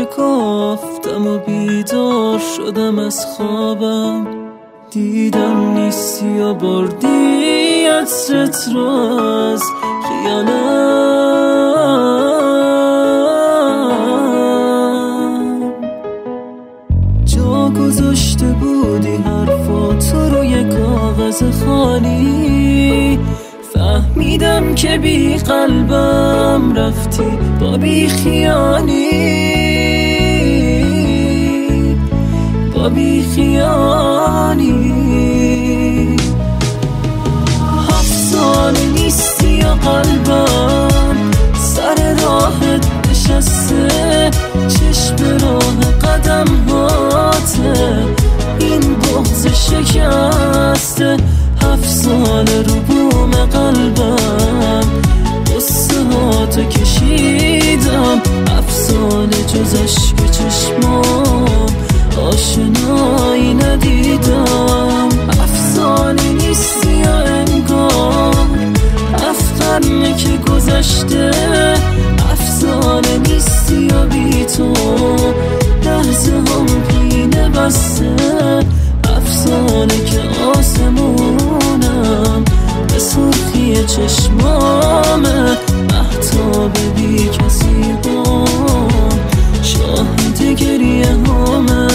شکافتم و بیدار شدم از خوابم، دیدم نیستی و بردی عطرت را از خیالم. جا گذاشته بودی حرفاتو روی کاغذ خالی، فهمیدم که بی قلبم رفتی با بی خیالی، با بی خیالی. 7 سال نیستی یا قلبم سر راهت نشسته، چشم راه قدم هاته این بغض شکسته. 7 سال رو بوم قلبم قصه هاتو کشیدم، 7 سال جز عشق چشمام آشنایی ندیدم. 7 سال نیستی یا انگار 7 قرنه که گذشته، 7 سال نیستی یا بی تو لحظه هم پینه بسته. 7 ساله که آسمونم به سرخی چشمامه، مهتاب بی کسی بام شاهد گریه همه.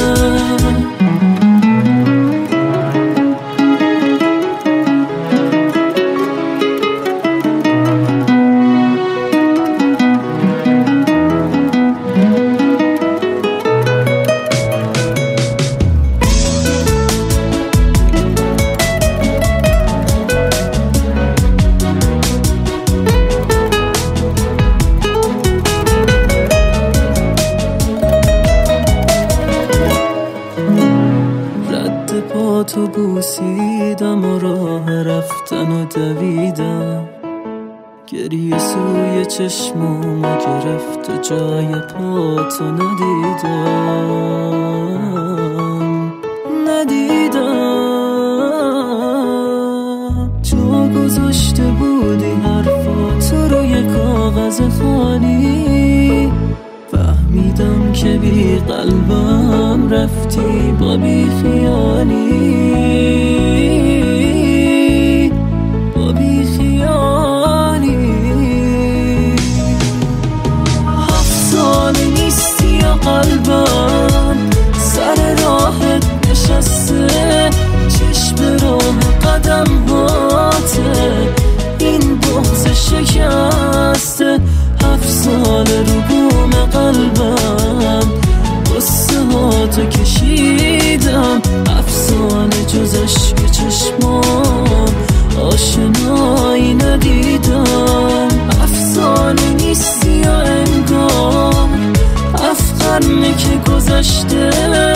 پاتو بوسیدم و راه رفتن و دویدم، گریه سوی چشمامو گرفت و جای پاتو ندیدم. جا گذاشته بودی حرفاتو روی کاغذ خالی، فهمیدم که بی قلبم رفتی با بی خیالی، با بی خیالی. 7 سال نیستی یا قلبم سر راهت نشسته، چشم راه قدم هاته این بغض شکسته. 7 سال رو بوم قلبم قصه هاتو کشیدم، 7 سال جز عشق چشمام آشنایی ندیدم. 7 سال نیستی یا انگار 7 قرنه که گذشته،